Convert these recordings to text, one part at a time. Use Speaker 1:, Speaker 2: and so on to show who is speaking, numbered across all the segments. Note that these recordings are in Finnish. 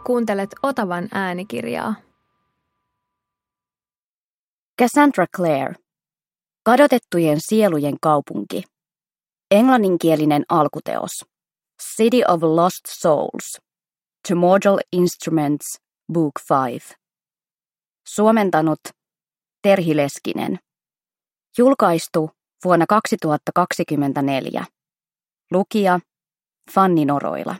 Speaker 1: Kuuntelet Otavan äänikirjaa.
Speaker 2: Cassandra Clare. Kadotettujen sielujen kaupunki. Englanninkielinen alkuteos. City of Lost Souls. Primordial Instruments, Book 5. Suomentanut Terhi Leskinen. Julkaistu vuonna 2024. Lukija Fanni Noroila.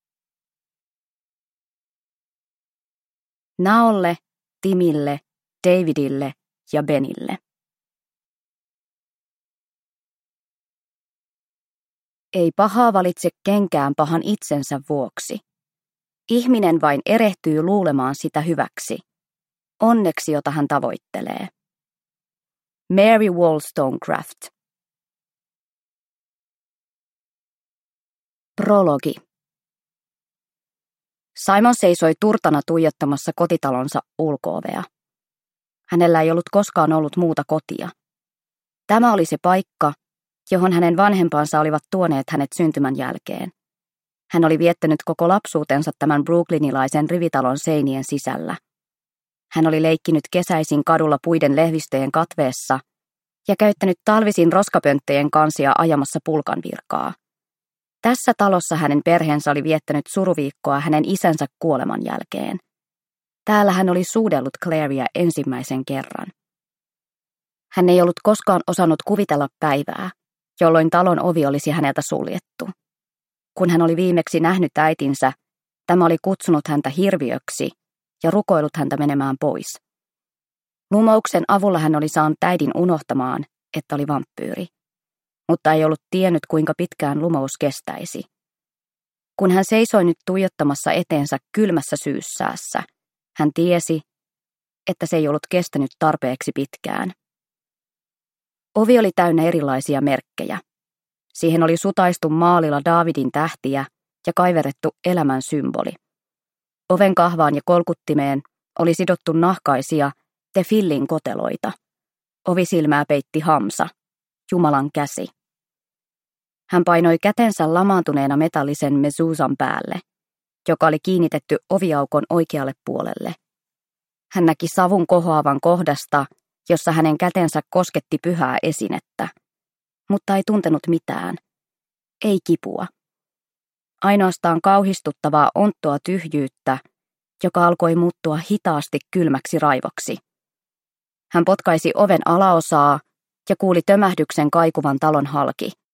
Speaker 2: Naolle, Timille, Davidille ja Benille. Ei pahaa valitse kenkään pahan itsensä vuoksi. Ihminen vain erehtyy luulemaan sitä hyväksi. Onneksi, jota hän tavoittelee. Mary Wollstonecraft. Prologi. Simon seisoi turtana tuijottamassa kotitalonsa ulko-ovea. Hänellä ei ollut koskaan ollut muuta kotia. Tämä oli se paikka, johon hänen vanhempansa olivat tuoneet hänet syntymän jälkeen. Hän oli viettänyt koko lapsuutensa tämän brooklynilaisen rivitalon seinien sisällä. Hän oli leikkinyt kesäisin kadulla puiden lehvistöjen katveessa ja käyttänyt talvisin roskapönttöjen kansia ajamassa pulkanvirkaa. Tässä talossa hänen perheensä oli viettänyt suruviikkoa hänen isänsä kuoleman jälkeen. Täällä hän oli suudellut Clarea ensimmäisen kerran. Hän ei ollut koskaan osannut kuvitella päivää, jolloin talon ovi olisi häneltä suljettu. Kun hän oli viimeksi nähnyt äitinsä, tämä oli kutsunut häntä hirviöksi ja rukoillut häntä menemään pois. Lumouksen avulla hän oli saanut äidin unohtamaan, että oli vampyyri, mutta ei ollut tiennyt, kuinka pitkään lumous kestäisi. Kun hän seisoi nyt tuijottamassa eteensä kylmässä syyssäässä, hän tiesi, että se ei ollut kestänyt tarpeeksi pitkään. Ovi oli täynnä erilaisia merkkejä. Siihen oli sutaistu maalilla Daavidin tähtiä ja kaiverrettu elämän symboli. Oven kahvaan ja kolkuttimeen oli sidottu nahkaisia tefillin koteloita. Ovisilmää peitti Hamsa, Jumalan käsi. Hän painoi kätensä lamaantuneena metallisen mezuzan päälle, joka oli kiinnitetty oviaukon oikealle puolelle. Hän näki savun kohoavan kohdasta, jossa hänen kätensä kosketti pyhää esinettä, mutta ei tuntenut mitään. Ei kipua. Ainoastaan kauhistuttavaa onttoa tyhjyyttä, joka alkoi muuttua hitaasti kylmäksi raivoksi. Hän potkaisi oven alaosaa ja kuuli tömähdyksen kaikuvan talon halki.